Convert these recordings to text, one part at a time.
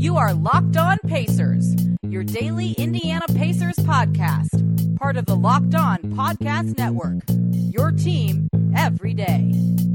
You are Locked On Pacers, your daily Indiana Pacers podcast, part of the Locked On Podcast Network, your team every day.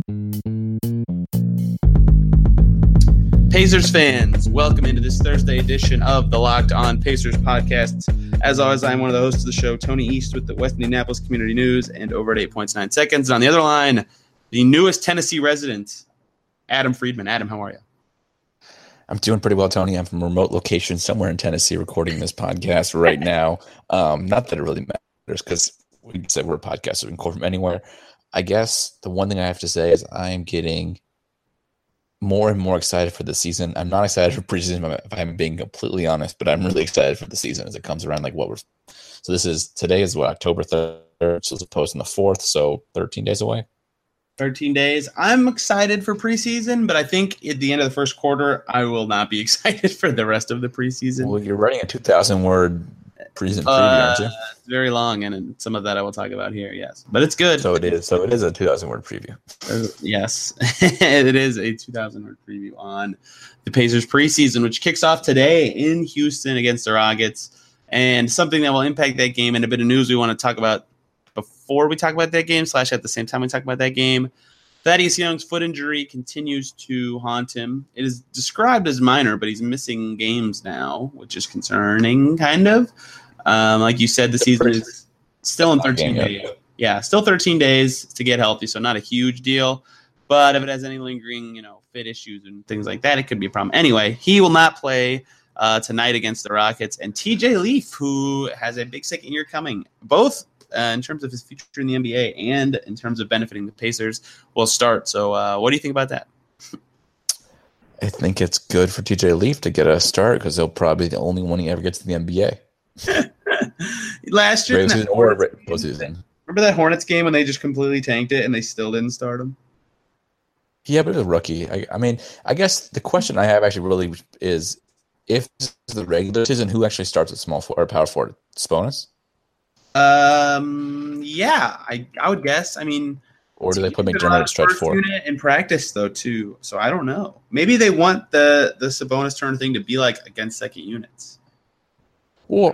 Pacers fans, welcome into this Thursday edition of the Locked On Pacers podcast. As always, I'm one of the hosts of the show, Tony East with the West Indianapolis Community News and over at 8.9 seconds. And on the other line, the newest Tennessee resident, Adam Friedman. Adam, how are you? I'm doing pretty well, Tony. I'm from a remote location somewhere in Tennessee recording this podcast right now. Not that it really matters because we said we're a podcast, so we can record from anywhere. I guess the one thing I have to say is I am getting more and more excited for the season. I'm not excited for preseason if I'm being completely honest, but I'm really excited for the season as it comes around. So today is October 3rd, so as opposed to the 4th, so 13 days away. 13 days. I'm excited for preseason, but I think at the end of the first quarter, I will not be excited for the rest of the preseason. Well, you're writing a 2,000-word preseason preview, aren't you? It's very long, and some of that I will talk about here, yes. But it's good. So it is a 2,000-word preview. Yes, it is a 2,000-word preview on the Pacers preseason, which kicks off today in Houston against the Rockets, and something that will impact that game and a bit of news we want to talk about before we talk about that game / at the same time we talk about that game. Thaddeus Young's foot injury continues to haunt him. It is described as minor, but he's missing games now, which is concerning, kind of. Like you said, the season is still in 13 days. Yeah, still 13 days to get healthy, so not a huge deal. But if it has any lingering, fit issues and things like that, it could be a problem. Anyway, he will not play tonight against the Rockets. And TJ Leaf, who has a big second year coming, both in terms of his future in the NBA and in terms of benefiting the Pacers, will start. So what do you think about that? I think it's good for TJ Leaf to get a start because he'll probably be the only one he ever gets to the NBA. Last year, postseason. Remember that Hornets game when they just completely tanked it and they still didn't start him? Yeah, but it was a rookie. I guess the question I have actually really is if this is the regular season, who actually starts at small forward or power forward? Sabonis? Yeah, I would guess. Or do they put McDermott at stretch four? Unit in practice though too, so I don't know. Maybe they want the Sabonis turn thing to be like against second units. Well,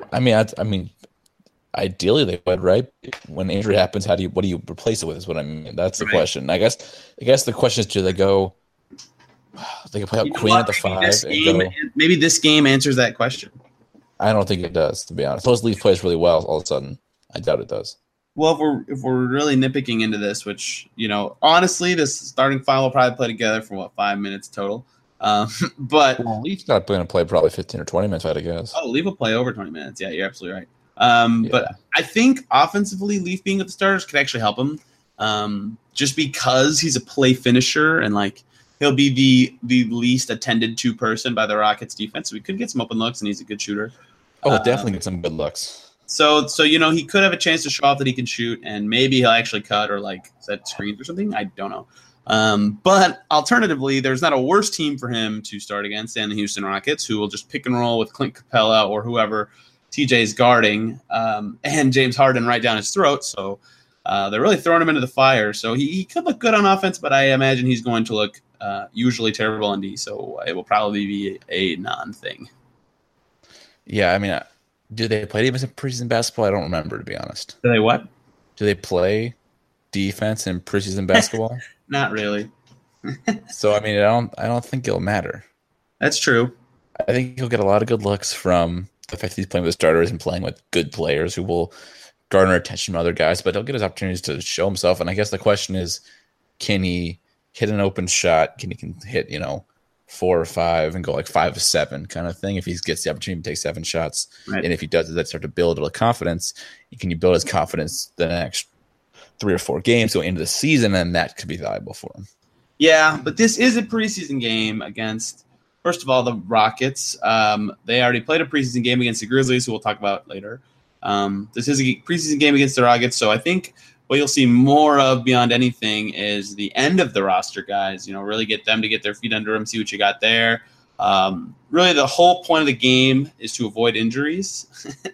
ideally they would, right? When injury happens, what do you replace it with? Is what I mean. That's the question. I guess the question is, do they go? They can play out Quinn at the 5. Maybe this game answers that question. I don't think it does, to be honest. Those Leaf plays really well. All of a sudden, I doubt it does. Well, if we're really nitpicking into this, which honestly, this starting five will probably play together for 5 minutes total. But Leaf's not going to play probably 15 or 20 minutes, I guess. Oh, Leaf will play over 20 minutes. Yeah, you're absolutely right. But I think offensively, Leaf being with the starters could actually help him, just because he's a play finisher and he'll be the least attended to person by the Rockets defense. So we could get some open looks, and he's a good shooter. Oh, definitely get some good looks. So he could have a chance to show off that he can shoot, and maybe he'll actually cut or set screens or something. I don't know. But alternatively, there's not a worse team for him to start against than the Houston Rockets, who will just pick and roll with Clint Capella or whoever TJ's guarding, and James Harden right down his throat. So they're really throwing him into the fire. So he could look good on offense, but I imagine he's going to look usually terrible on D. So it will probably be a non-thing. Yeah, do they play defense in preseason basketball? I don't remember, to be honest. Do they what? Do they play defense in preseason basketball? Not really. So, I don't think it'll matter. That's true. I think he'll get a lot of good looks from the fact that he's playing with starters and playing with good players who will garner attention from other guys, but he'll get his opportunities to show himself. And I guess the question is, can he hit an open shot? Can he hit, 4 or 5 and go 5 or 7 kind of thing if he gets the opportunity to take 7 shots? Right. And if he does, that start to build a confidence. Can you build his confidence the next 3 or 4 games going into the season, and that could be valuable for him. Yeah, but this is a preseason game against, first of all, the Rockets. They already played a preseason game against the Grizzlies, who we'll talk about later. This is a preseason game against the Rockets, so I think what you'll see more of beyond anything is the end of the roster guys, really get them to get their feet under them, see what you got there. Really the whole point of the game is to avoid injuries.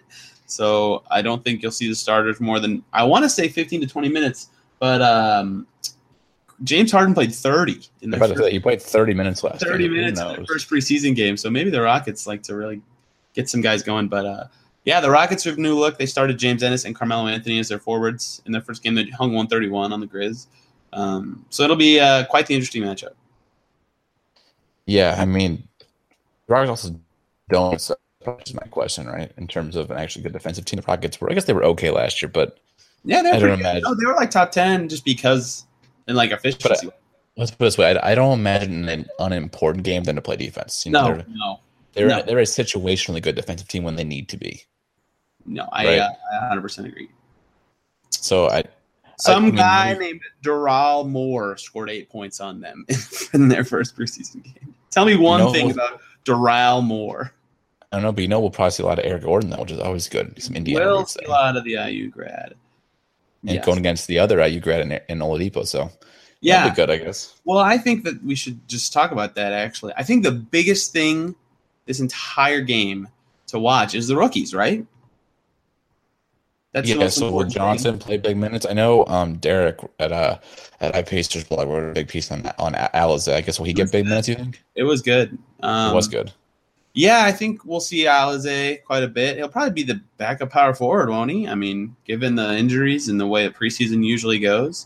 So I don't think you'll see the starters more than, I want to say 15 to 20 minutes, but James Harden played 30 in the first, he played 30 minutes last 30 game. minutes in their first preseason game. So maybe the Rockets like to really get some guys going. But yeah, the Rockets have a new look. They started James Ennis and Carmelo Anthony as their forwards in their first game. They hung 131 on the Grizz. So it'll be quite the interesting matchup. Yeah, I mean, the Rockets also don't. So that's just my question, right? In terms of an actually good defensive team, the Rockets were. I guess they were okay last year, but yeah, I don't imagine. No, they were like top 10 just because in like efficiency. Let's put it this way: I don't imagine an unimportant game than to play defense. You know, they're a situationally good defensive team when they need to be. No, I 100% agree. So Some guy named Doral Moore scored 8 points on them in their first preseason game. Tell me one thing about Doral Moore. I don't know, but we'll probably see a lot of Eric Gordon, though, which is always good. Some Indiana. We'll see a lot of the IU grad. And going against the other IU grad in Oladipo, so yeah, that'll be good, I guess. Well, I think that we should just talk about that, actually. I think the biggest thing this entire game to watch is the rookies, right? That's so will Johnson play big minutes? I know Derek at iPacers blog wrote a big piece on Alizé. I guess will he get big minutes, you think? It was good. It was good. Yeah, I think we'll see Alizé quite a bit. He'll probably be the backup power forward, won't he? I mean, given the injuries and the way a preseason usually goes.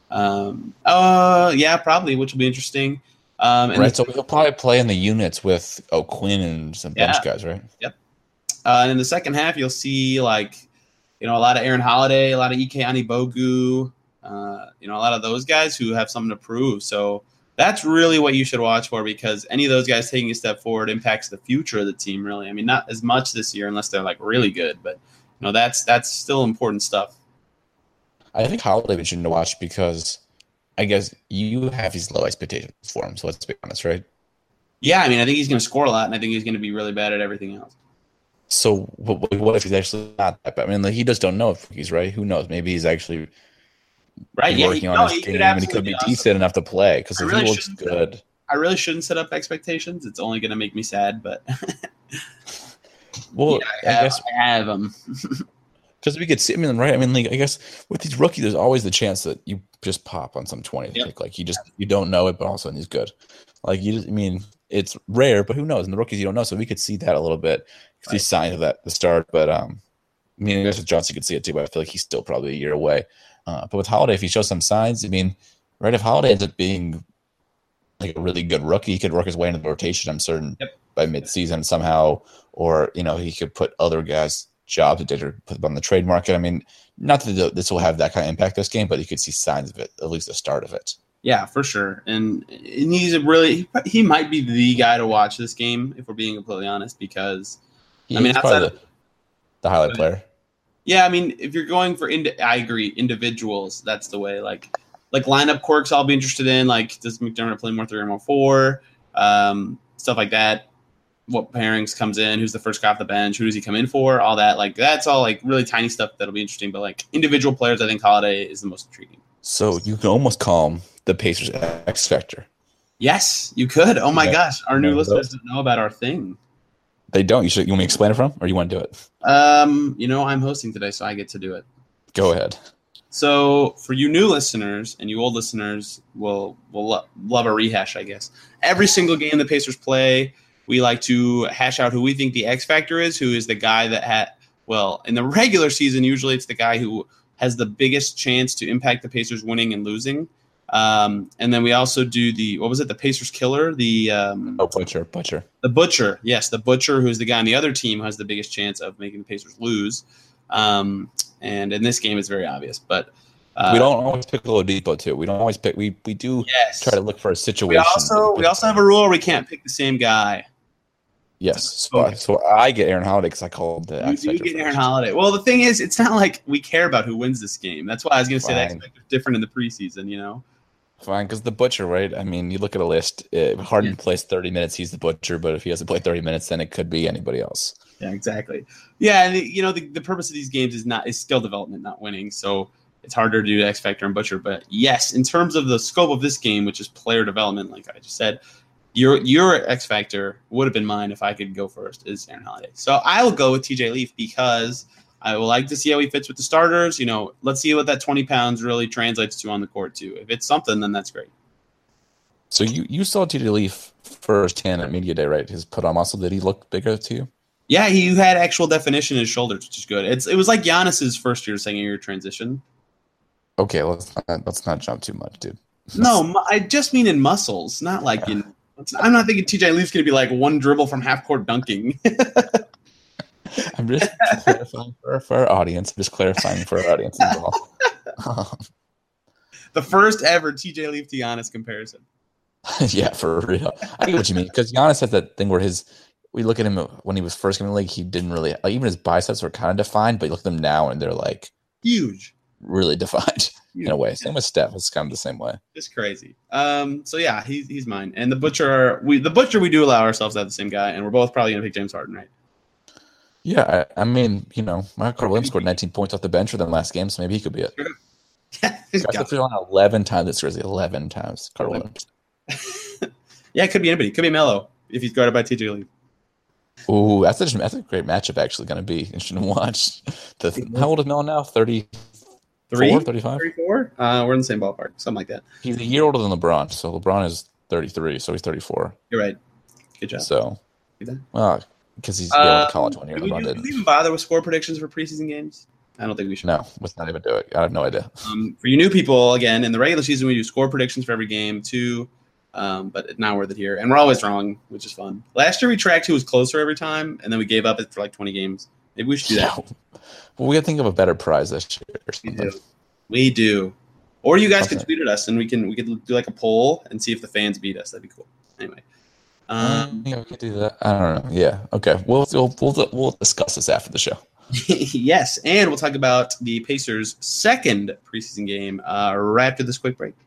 Yeah, probably, which will be interesting. Right, so he'll probably play in the units with O'Quinn and some bench guys, right? Yep. And in the second half, you'll see a lot of Aaron Holiday, a lot of Ike Anigbogu, a lot of those guys who have something to prove. So that's really what you should watch for, because any of those guys taking a step forward impacts the future of the team, really. I mean, not as much this year unless they're like really good, but that's still important stuff. I think Holiday we shouldn't watch because I guess you have these low expectations for him. So let's be honest, right? Yeah, I mean, I think he's going to score a lot, and I think he's going to be really bad at everything else. So what if he's actually not that bad? I mean, he just don't know if he's right. Who knows? Maybe he's actually working on his game, and he could be decent enough to play. Because if he looks good, I really shouldn't set up expectations. It's only going to make me sad. But well, I guess I have them. Because we could see, right? I mean, I guess with these rookies, there's always the chance that you just pop on some 20th pick. Like you don't know it, but all of a sudden he's good. It's rare, but who knows? And the rookies you don't know, so we could see that a little bit. See signs of that at the start, but I guess with Johnson could see it too. But I feel like he's still probably a year away. But with Holiday, if he shows some signs, right? If Holiday ends up being like a really good rookie, he could work his way into the rotation. I'm certain by midseason somehow, or he could put other guys' jobs or put them on the trade market. I mean, not that this will have that kind of impact this game, but you could see signs of it, at least the start of it. Yeah, for sure. And he might be the guy to watch this game, if we're being completely honest, because he's outside the highlight player. Yeah, I mean, if you're going for I agree, individuals, that's the way. Like lineup quirks, I'll be interested in. Like, does McDermott play more 3 or more 4? Stuff like that. What pairings comes in? Who's the first guy off the bench? Who does he come in for? All that. Like, that's all like really tiny stuff that'll be interesting. But like individual players, I think Holiday is the most intriguing. So you can almost call him the Pacers X Factor. Yes, you could. Oh my gosh, our new listeners don't know about our thing. They don't. You want me to explain it from, or you want to do it? I'm hosting today, so I get to do it. Go ahead. So for you new listeners and you old listeners, will love a rehash, I guess. Every single game the Pacers play, we like to hash out who we think the X Factor is, who is the guy that in the regular season, usually it's the guy who has the biggest chance to impact the Pacers winning and losing. And then we also do the Pacers killer? Butcher. The Butcher, yes, the Butcher, who's the guy on the other team who has the biggest chance of making the Pacers lose. And in this game, it's very obvious. But we don't always pick Oladipo, too. We don't always pick. We do try to look for a situation. We also have a rule where we can't pick the same guy. Yes, so I get Aaron Holiday because I called the X Factor. You get Aaron Holiday. Well, the thing is, it's not like we care about who wins this game. That's why I was going to say the X Factor is different in the preseason, Fine, because the Butcher, right? I mean, you look at a list. If Harden plays 30 minutes, he's the Butcher. But if he doesn't play 30 minutes, then it could be anybody else. Yeah, exactly. Yeah, and the purpose of these games is skill development, not winning. So it's harder to do X Factor and Butcher. But yes, in terms of the scope of this game, which is player development, like I just said, your X Factor would have been mine if I could go first, is Aaron Holiday. So I will go with TJ Leaf because I would like to see how he fits with the starters. Let's see what that 20 pounds really translates to on the court too. If it's something, then that's great. So you saw TJ Leaf firsthand at Media Day, right? His put on muscle. Did he look bigger to you? Yeah, he had actual definition in his shoulders, which is good. It was like Giannis's first year, second year transition. Okay, let's not jump too much, dude. No, I just mean in muscles, not like in. I'm not thinking TJ Leaf's going to be like one dribble from half court dunking. I'm just clarifying for our audience. Just clarifying for our audience as well. The first ever TJ Leaf to Giannis comparison. Yeah, for real. I get what you mean, because Giannis has that thing where we look at him when he was first coming in the league, he didn't really, like, even his biceps were kind of defined, but you look at them now and they're like huge, really defined in a way. Same with Steph. It's kind of the same way. It's crazy. So yeah, he's mine. And the Butcher, we do allow ourselves to have the same guy, and we're both probably gonna pick James Harden, right? Yeah, I mean, Michael Williams scored 19 points off the bench for them last game, so maybe he could be it. Got to on 11 times this Grizzly, 11 times. Carl Williams. Yeah, it could be anybody. It could be Melo if he's guarded by TJ Leaf. Ooh, that's a great matchup. Actually, going to be interesting to watch. How old is Melo now? 34, 35? 34? We're in the same ballpark, something like that. He's a year older than LeBron, so LeBron is 33, so he's 34. You're right. Good job. So, well, because he's going to college 1 year. Do LeBron we didn't. even bother with score predictions for preseason games? I don't think we should. No, let's not even do it. I have no idea. For you new people, again, in the regular season, we do score predictions for every game too, but it's not worth it here. And we're always wrong, which is fun. Last year, we tracked who was closer every time, and then we gave up it for like 20 games. Maybe we should do that. Well, we got to think of a better prize this year or something. We do. Or you guys could tweet at us, and we could do like a poll and see if the fans beat us. That'd be cool. Anyway. Yeah, we could do that. I don't know. Yeah. Okay. We'll discuss this after the show. Yes, and we'll talk about the Pacers' second preseason game right after this quick break.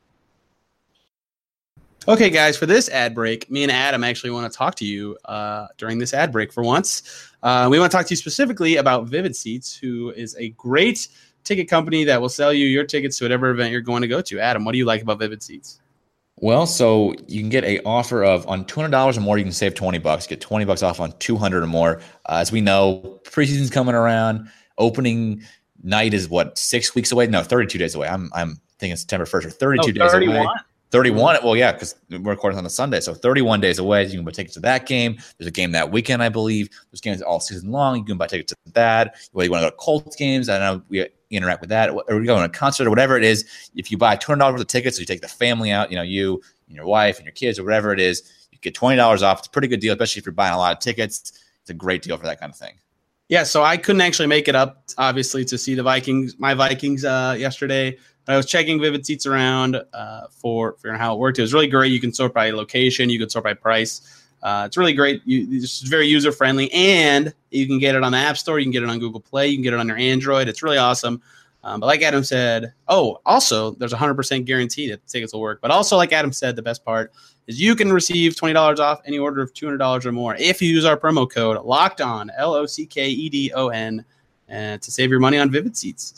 Okay, guys, for this ad break, me and Adam actually want to talk to you during this ad break for once. We want to talk to you specifically about Vivid Seats, who is a great ticket company that will sell you your tickets to whatever event you're going to go to. Adam, what do you like about Vivid Seats? Well, so you can get an offer of on $200 or more, you can save $20. Get $20 off on $200 or more. As we know, preseason's coming around. Opening night is 6 weeks away? No, 32 days away. I'm thinking September 1st or 32 days 31. away. 31. Well, yeah, because we're recording on a Sunday, so 31 days away. You can buy tickets to that game. There's a game that weekend, I believe. There's games all season long. You can buy tickets to that. Whether you want to go to Colts games, I don't know. We interact with that, or we go to a concert or whatever it is. If you buy $200 worth of tickets, so you take the family out, you and your wife and your kids or whatever it is, you get $20 off. It's a pretty good deal, especially if you're buying a lot of tickets. It's a great deal for that kind of thing. Yeah, so I couldn't actually make it up, obviously, to see my Vikings yesterday. But I was checking Vivid Seats around for how it worked. It was really great. You can sort by location. You can sort by price. It's really great. It's very user-friendly. And you can get it on the App Store. You can get it on Google Play. You can get it on your Android. It's really awesome. But like Adam said, also, there's a 100% guarantee that the tickets will work. But also, like Adam said, the best part is you can receive $20 off any order of $200 or more if you use our promo code LOCKEDON, LOCKEDON, to save your money on Vivid Seats.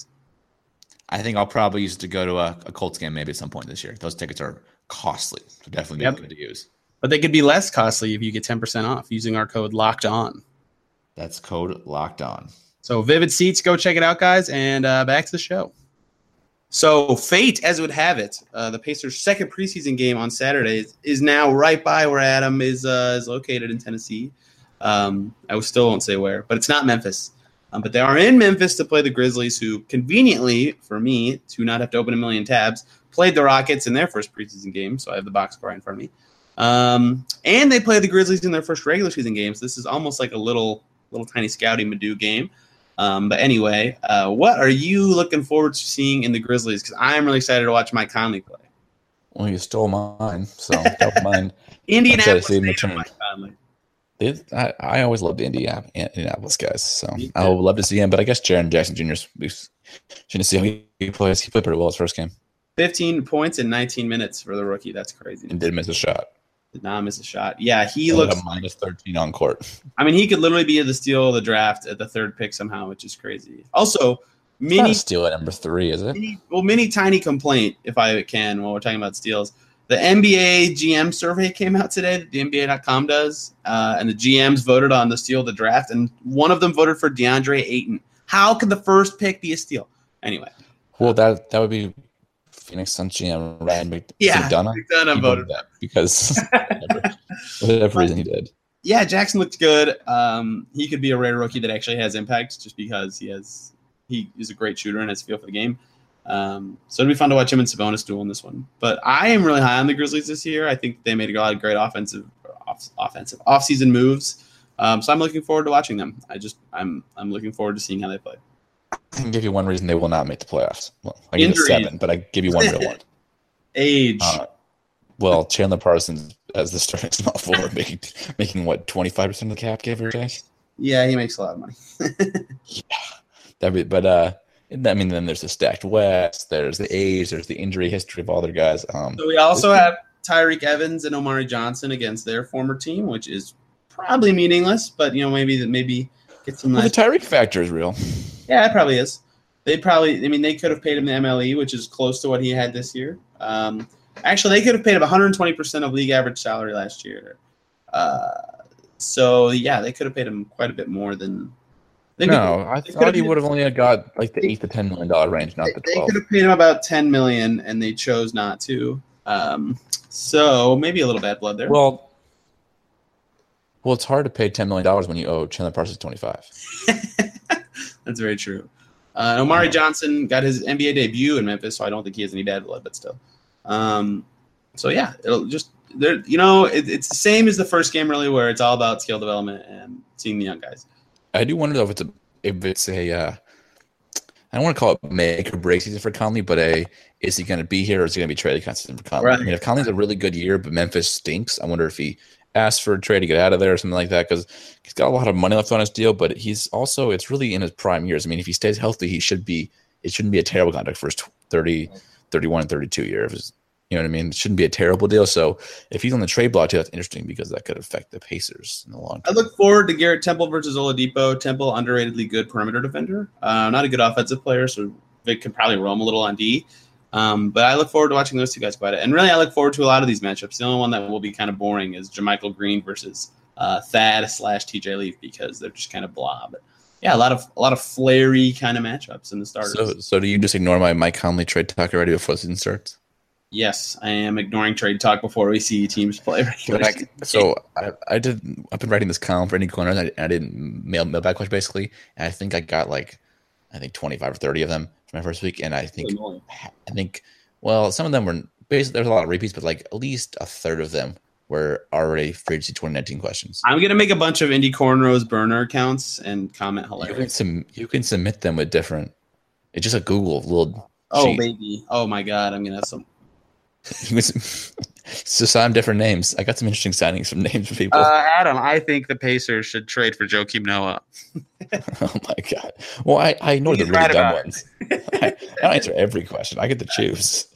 I think I'll probably use it to go to a Colts game maybe at some point this year. Those tickets are costly, so definitely good to use. But they could be less costly if you get 10% off using our code LOCKEDON. That's code LOCKEDON. So Vivid Seats, go check it out, guys, and back to the show. So fate, as it would have it, the Pacers' second preseason game on Saturday is now right by where Adam is located in Tennessee. I still won't say where, but it's not Memphis. But they are in Memphis to play the Grizzlies, who conveniently, for me, to not have to open a million tabs, played the Rockets in their first preseason game. So I have the box score right in front of me. And they played the Grizzlies in their first regular season game. So this is almost like a little tiny Scouty Madu game. But anyway, what are you looking forward to seeing in the Grizzlies? Because I'm really excited to watch Mike Conley play. Well, you stole mine, so don't mind. Indianapolis Mike Conley. I always loved the Indianapolis guys, so I would love to see him. But I guess Jaren Jackson Jr. Shouldn't see how he plays. He played pretty well his first game. 15 points in 19 minutes for the rookie. That's crazy. And did miss a shot. Did not miss a shot. Yeah, he looks like a minus 13 on court. I mean, he could literally be the steal of the draft at the third pick somehow, which is crazy. Also, mini steal at number 3, is it? Mini tiny complaint, if I can, while we're talking about steals. The NBA GM survey came out today that the NBA.com does, and the GMs voted on the steal of the draft, and one of them voted for DeAndre Ayton. How could the first pick be a steal? Anyway. Well, that would be Phoenix Suns GM Ryan McDonough. McDonough He voted that because whatever reason he did. Yeah, Jackson looked good. He could be a rare rookie that actually has impact just because he is a great shooter and has a feel for the game. So it'd be fun to watch him and Sabonis duel in this one. But I am really high on the Grizzlies this year. I think they made a lot of great off-season moves. So I'm looking forward to watching them. I'm looking forward to seeing how they play. I can give you one reason they will not make the playoffs. Well, I give you 7, but I give you one real one. Age. Well, Chandler Parsons as the starting small forward, making what 25% of the cap, give or take. Yeah, he makes a lot of money. Then there's the stacked West. There's the age. There's the injury history of all their guys. So we also have Tyreek Evans and Omari Johnson against their former team, which is probably meaningless, but maybe get some. The Tyreek factor is real. Yeah, it probably is. They could have paid him the MLE, which is close to what he had this year. Actually, they could have paid him 120% of league average salary last year. So yeah, they could have paid him quite a bit more than. I thought he would have only got like the $8 to $10 million range, not the 12. They could have paid him about $10 million, and they chose not to. So maybe a little bad blood there. Well, it's hard to pay $10 million when you owe Chandler Parsons 25. That's very true. Omari Johnson got his NBA debut in Memphis, so I don't think he has any bad blood, but still. So yeah, it'll just there. It's the same as the first game, really, where it's all about skill development and seeing the young guys. I do wonder though if it's a I don't want to call it make or break season for Conley, but is he going to be here or is he going to be traded consistent for Conley? Right. I mean, if Conley's a really good year, but Memphis stinks, I wonder if he asks for a trade to get out of there or something like that because he's got a lot of money left on his deal, but it's really in his prime years. I mean, if he stays healthy, it shouldn't be a terrible contract for his 30, 31, and 32 years. You know what I mean? It shouldn't be a terrible deal. So if he's on the trade block too, that's interesting because that could affect the Pacers in the long term. I look forward to Garrett Temple versus Oladipo. Temple, underratedly good perimeter defender. Not a good offensive player, so Vic could probably roam a little on D. But I look forward to watching those two guys go at it. And really, I look forward to a lot of these matchups. The only one that will be kind of boring is JaMychal Green versus Thad/TJ Leaf because they're just kind of blah. But yeah, a lot of flary kind of matchups in the starters. So do you just ignore my Mike Conley trade talk already before the season starts? Yes, I am ignoring trade talk before we see teams play. I've been writing this column for Any Corner, and I didn't mail back much basically. And I think I got 25 or 30 of them for my first week, and I think some of them were basically there's a lot of repeats, but at least a third of them were already free agency 2019 questions. I'm gonna make a bunch of Indie Cornrows burner accounts and comment hilarious. You can submit them with different. It's just a Google little. Oh sheet. baby! Oh my God! I'm gonna have some. So some different names. I got some interesting signings from names of people. Adam, I think the Pacers should trade for Joakim Noah. Oh my God! Well, I know the really dumb ones. I don't answer every question. I get to choose.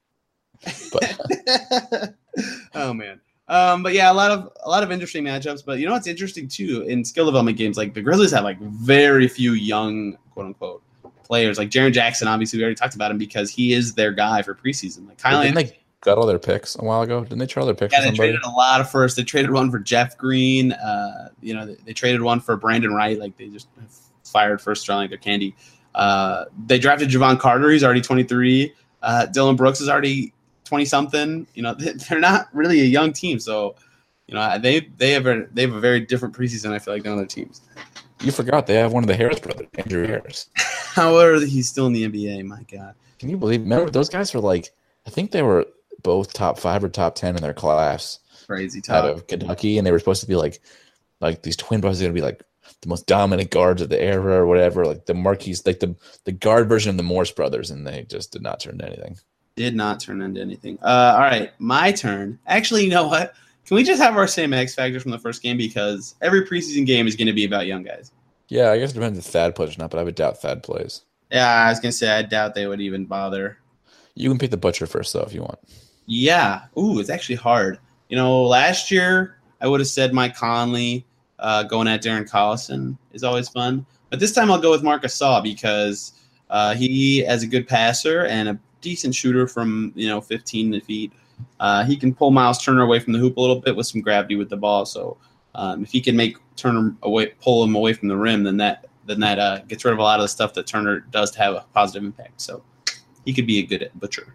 But oh man. But yeah, a lot of interesting matchups. But you know what's interesting too in skill development games? The Grizzlies have very few young quote unquote players. Jaren Jackson, obviously we already talked about him because he is their guy for preseason. Didn't they got all their picks a while ago? Didn't they trade all their picks? Yeah, they traded a lot of firsts. They traded one for Jeff Green. They traded one for Brandon Wright. They just fired first round their candy. They drafted Javon Carter. He's already 23. Dylan Brooks is already 20 something. They're not really a young team, so they have a very different preseason. I feel like than other teams. You forgot they have one of the Harris brothers, Andrew Harris. However, he's still in the NBA. My God, can you believe? Remember those guys were I think they were both top 5 or top 10 in their class. Crazy talk. Out of Kentucky, and they were supposed to be like these twin brothers are going to be the most dominant guards of the era or whatever. The Marquise, the guard version of the Morse brothers, and they just did not turn into anything. Did not turn into anything. All right, my turn. Actually, you know what? Can we just have our same X factors from the first game because every preseason game is going to be about young guys? Yeah, I guess it depends if Thad plays or not, but I would doubt Thad plays. Yeah, I was going to say I doubt they would even bother. You can pick the Butcher first, though, if you want. Yeah. Ooh, it's actually hard. Last year I would have said Mike Conley going at Darren Collison is always fun. But this time I'll go with Marc Gasol because he, as a good passer and a decent shooter from 15 feet, he can pull Miles Turner away from the hoop a little bit with some gravity with the ball. So if he can make Turner pull him away from the rim, then then that gets rid of a lot of the stuff that Turner does to have a positive impact. So he could be a good butcher.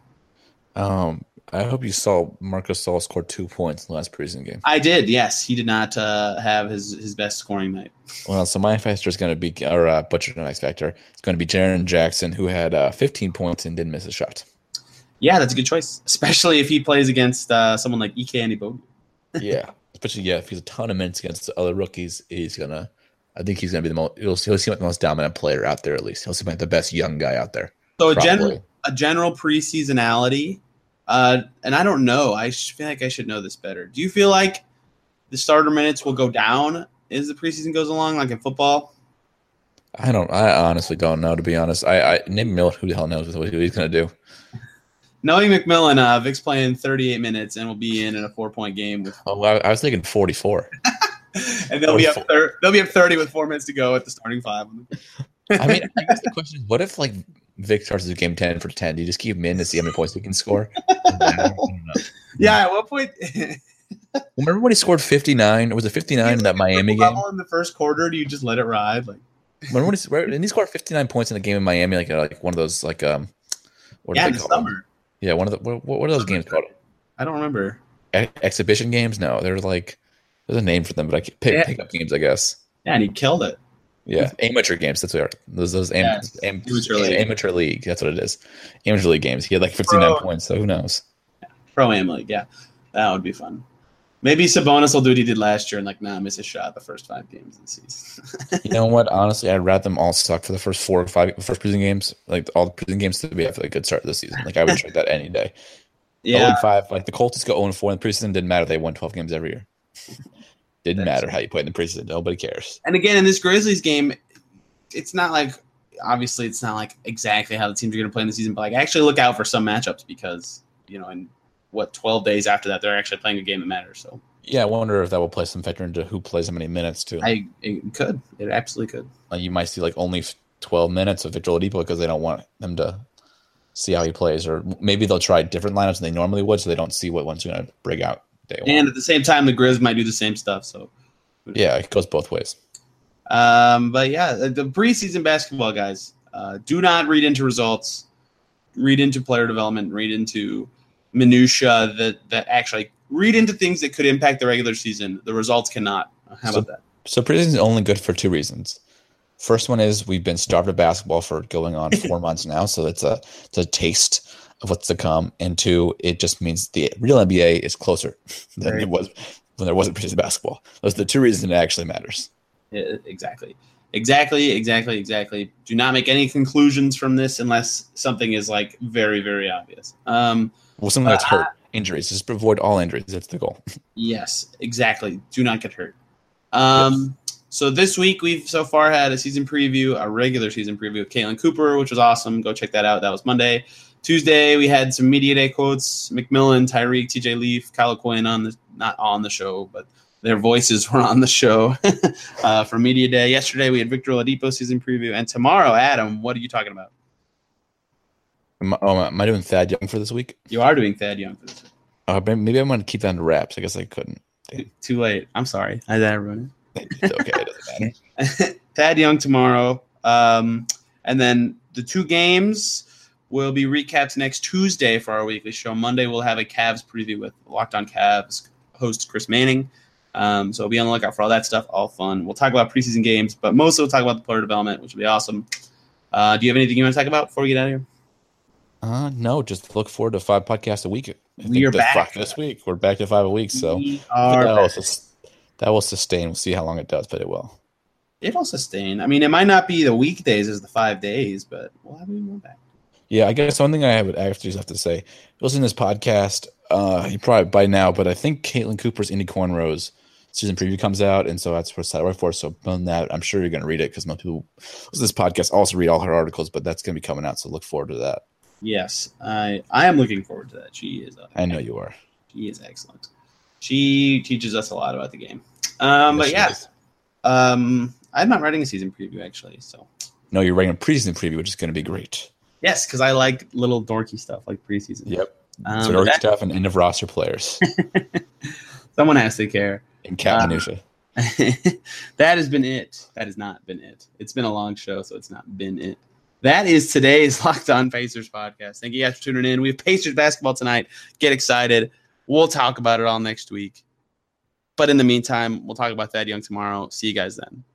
I hope you saw Marcus Saul scored 2 points in the last preseason game. I did, yes. He did not have his best scoring night. Well, so my X Factor is going to be, or Butcher no X Factor, it's going to be Jaren Jackson, who had 15 points and didn't miss a shot. Yeah, that's a good choice, especially if he plays against someone like Ike Anibodi. Yeah, especially if he's a ton of minutes against the other rookies, I think he's gonna be the most. He'll seem like the most dominant player out there. At least he'll seem like the best young guy out there. So a general preseasonality, and I don't know. I feel like I should know this better. Do you feel like the starter minutes will go down as the preseason goes along, like in football? I honestly don't know, to be honest. Nick Miller, who the hell knows what he's gonna do? Knowing McMillan, Vic's playing 38 minutes and will be in a 4-point game. I was thinking 44. And they'll be up 30 with 4 minutes to go at the starting five. I mean, I guess the question is, what if like Vic starts his game 10 for 10? Do you just keep him in to see how many points he can score? I don't know. Yeah, at what point? Remember when he scored 59? Or was it 59 in that Miami game? In the first quarter, do you just let it ride? Like, remember when he scored 59 points in the game in Miami? Like one of those what do they call them? Yeah, one of the what are those games called? I don't remember. Exhibition games? No, they're like there's a name for them, but I can't pick up games, I guess. Yeah, and he killed it. Yeah, amateur games. That's what they are. Those amateur league. That's what it is. Amateur league games. He had like 59 points. So who knows? Pro Am League. Yeah, that would be fun. Maybe Sabonis will do what he did last year and miss a shot the first 5 games of the season. You know what? Honestly, I'd rather them all suck for the first 4 or 5 preseason games. Like all the preseason games to be a good start of the season. Like I would trade that any day. Yeah. 0-5. Like the Colts go 0-4 in the preseason. Didn't matter. They won 12 games every year. Didn't matter how you played in the preseason. Nobody cares. And again, in this Grizzlies game, it's not like exactly how the teams are going to play in the season, but like actually look out for some matchups because in 12 days after that they're actually playing a game that matters. So yeah, I wonder if that will play some factor into who plays how many minutes too. It absolutely could. Like you might see like only 12 minutes of Victor Oladipo because they don't want them to see how he plays, or maybe they'll try different lineups than they normally would, so they don't see what one's going to break out day one. And at the same time, the Grizz might do the same stuff. So yeah, it goes both ways. But yeah, the preseason basketball guys, do not read into results, read into player development, read into minutia that actually read into things that could impact the regular season. The results cannot. How about that? So preseason is only good for 2 reasons. First one is we've been starved of basketball for going on 4 months now, so it's a taste of what's to come. And 2, it just means the real NBA is closer than it was when there wasn't preseason basketball. Those are the 2 reasons it actually matters. Yeah, exactly. Do not make any conclusions from this unless something is like very, very obvious. Something that's hurt. Injuries. Just avoid all injuries. That's the goal. Yes, exactly. Do not get hurt. So this week we've so far had a regular season preview of Caitlin Cooper, which was awesome. Go check that out. That was Monday. Tuesday we had some media day quotes: McMillan, Tyreek, TJ Leaf, Kyle Quinn not on the show, but their voices were on the show for media day. Yesterday we had Victor Oladipo season preview, and tomorrow, Adam, what are you talking about? Am I doing Thad Young for this week? You are doing Thad Young for this week. Maybe I'm going to keep that under wraps. I guess I couldn't. Too late. I'm sorry. I did ruin it. It's okay. It doesn't matter. Thad Young tomorrow. And then the 2 games will be recaps next Tuesday for our weekly show. Monday we'll have a Cavs preview with Locked On Cavs host Chris Manning. So be on the lookout for all that stuff. All fun. We'll talk about preseason games, but mostly we'll talk about the player development, which will be awesome. Do you have anything you want to talk about before we get out of here? No, just look forward to 5 podcasts a week. We are back this week. We're back to 5 a week, so that will sustain. We'll see how long it does, but it will. It'll sustain. I mean, it might not be the weekdays as the 5 days, but we'll have one back. Yeah, I guess one thing I would actually have to say, listen to this podcast, you probably by now, but I think Caitlin Cooper's Indie Cornrows season preview comes out, and so that's what Saturday for. So on that, I'm sure you're going to read it because most people listen to this podcast also read all her articles, but that's going to be coming out, so look forward to that. Yes, I am looking forward to that. She is. I know you are. She is excellent. She teaches us a lot about the game. But yeah, I'm not writing a season preview actually. So no, you're writing a preseason preview, which is going to be great. Yes, because I like little dorky stuff like preseason. Yep. So dorky stuff and end of roster players. Someone has to care. And cat minutia. That has been it. That has not been it. It's been a long show, so it's not been it. That is today's Locked On Pacers podcast. Thank you guys for tuning in. We have Pacers basketball tonight. Get excited. We'll talk about it all next week. But in the meantime, we'll talk about Thad Young tomorrow. See you guys then.